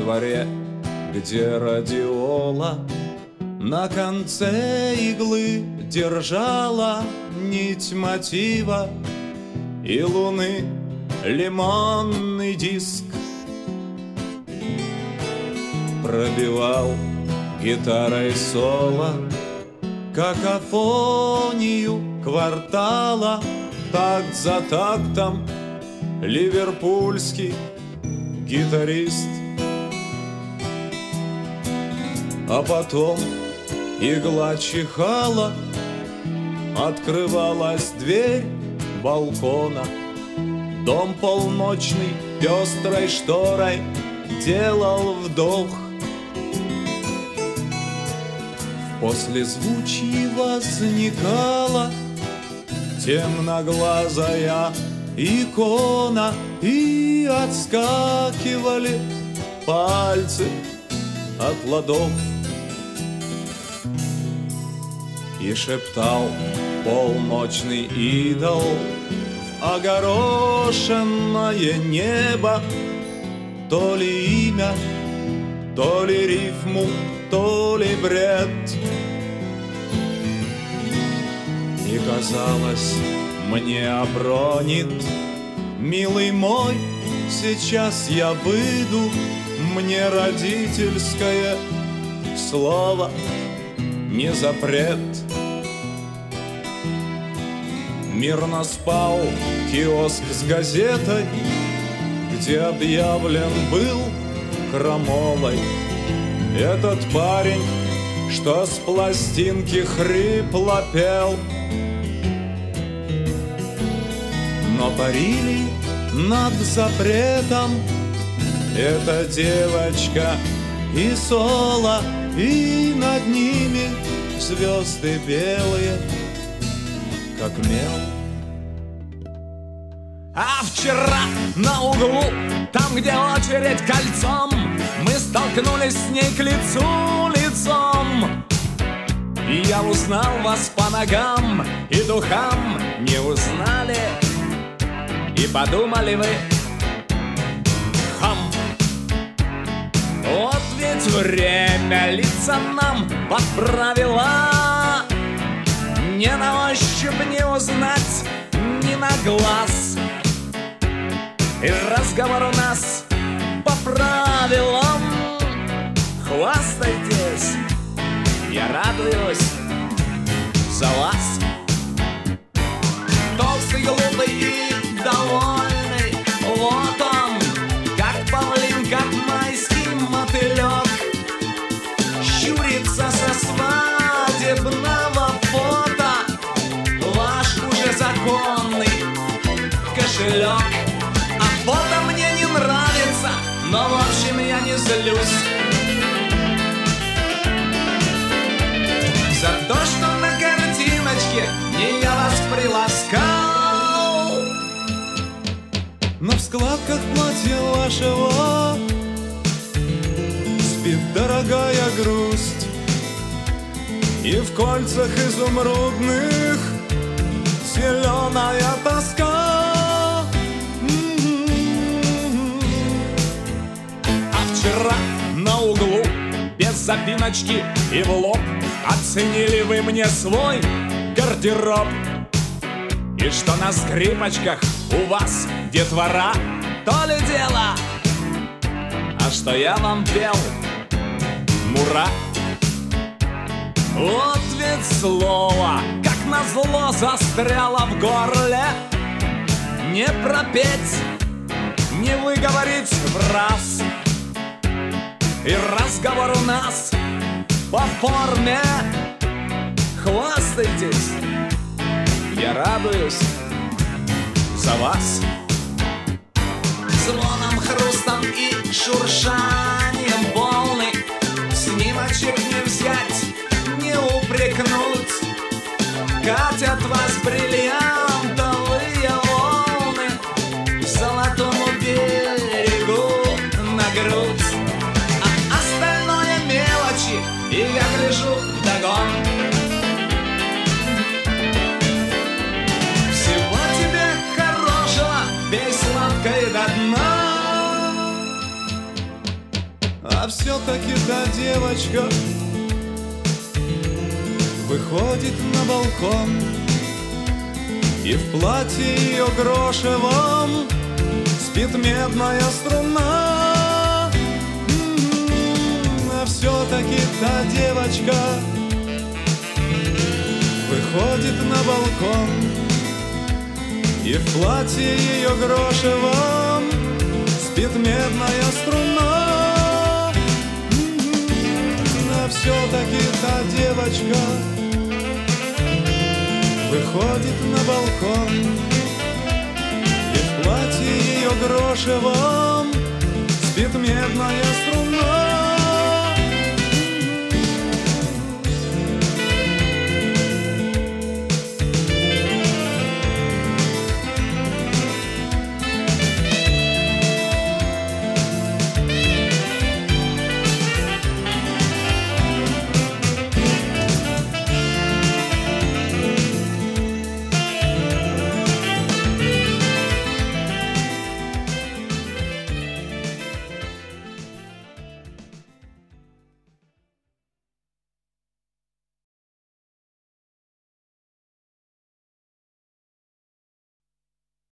дворе, где радиола на конце иглы держала нить мотива и луны лимонный диск. Пробивал гитарой соло какофонию квартала, такт за тактом ливерпульский гитарист. А потом игла чихала, открывалась дверь балкона. Дом полночный пестрой шторой делал вдох. В послезвучье возникала темноглазая икона, и отскакивали пальцы от ладов. И шептал полночный идол в огорошенное небо то ли имя, то ли рифму, то ли бред. И казалось, мне обронит: милый мой, сейчас я выйду, мне родительское слово не запрет. Мирно спал киоск с газетой, где объявлен был крамолой этот парень, что с пластинки хрипло пел. Но парили над запретом эта девочка и соло, и над ними звезды белые, как мел. А вчера на углу, там, где очередь кольцом, мы столкнулись с ней к лицу лицом. И я узнал вас по ногам и духам. Не узнали и подумали вы: хам. Вот ведь время лица нам подправила. Не на ощупь не узнать, ни на глаз. И разговор у нас по правилам. Хвастайтесь, я радуюсь за вас. Толстый, глупый и довольный, вот он, как павлин, как майский мотылек, щурится со свадебного фото ваш уже законный кошелек. А фото мне не нравится, но в общем я не злюсь за то, что на картиночке не я вас приласкал. Но в складках платья вашего спит дорогая грусть, и в кольцах изумрудных зеленая тоска. А вчера на углу без запиночки и в лоб оценили вы мне свой гардероб. И что на скрипочках у вас детвора, то ли дело. А что я вам пел, мура. Вот ведь слово, как назло, застряло в горле. Не пропеть, не выговорить в раз. И разговор у нас по форме. Хвастайтесь, я радуюсь за вас. Звоном, хрустом и шуршанием волны снимочек не взять, не упрекнуть. Катят вас бриллиантовые волны к золотому берегу на грудь. А остальное мелочи, и я гляжу вдогон. Всего тебе хорошего, пей сладкой до дна. А все-таки та девочка выходит на балкон, и в платье ее грошевом спит медная струна. А все-таки та девочка выходит на балкон, и в платье ее грошевом спит медная струна. А все-таки та девочка выходит на балкон, и в платье ее грошевом спит медная струна.